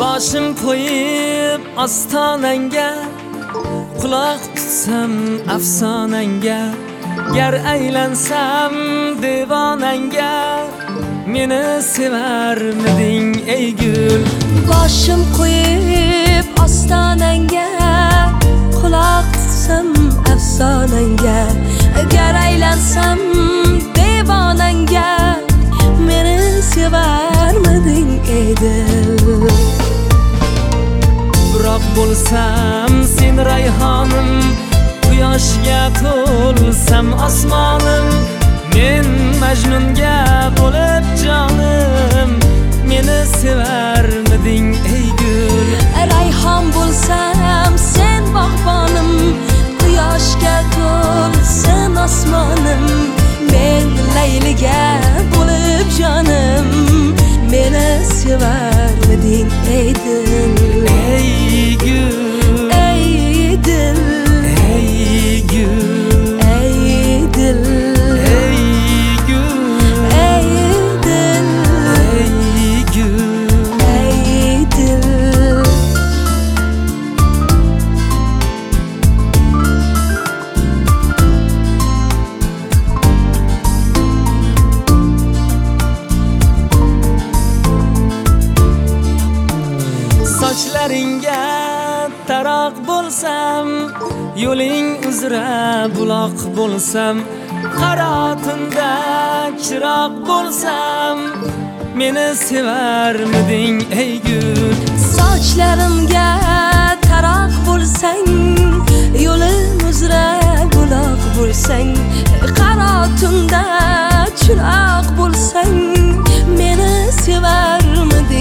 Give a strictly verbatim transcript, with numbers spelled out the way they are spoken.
boshim qo'yib ostonangga, quloq tutsam afsonangga, gar aylansam devonangga, meni sevarmiding ey gul? Boshim qo'yib ostonangga, quloq tutsam afsonangga, gar aylansam devonangga, meni sevarmiding ey dil? Biroq bo'lsam sen rayhonim, quyoshga to'lsam osmonim, men Majnunga bo'lib jonim, meni sevarmiding ey gul? Rayhon bo'lsam sen bog'bonim, quyoshga to'lsin osmonim, men Layliga bo'lib jonim, meni sevarmiding ey dil? Ey gul, ey dil, ey gul, ey dil, ey gul, ey dil, ey gul. ey dil. Sochlaringga taroq bo'lsam, yo'ling uzra buloq bo'lsam, qaro tunda chiroq bo'lsam, meni sevarmiding ey gul? Sochlarimga taroq bo'lsang, yo'lim uzra buloq bo'lsang, qaro tunda chiroq bo'lsang, meni sevarmiding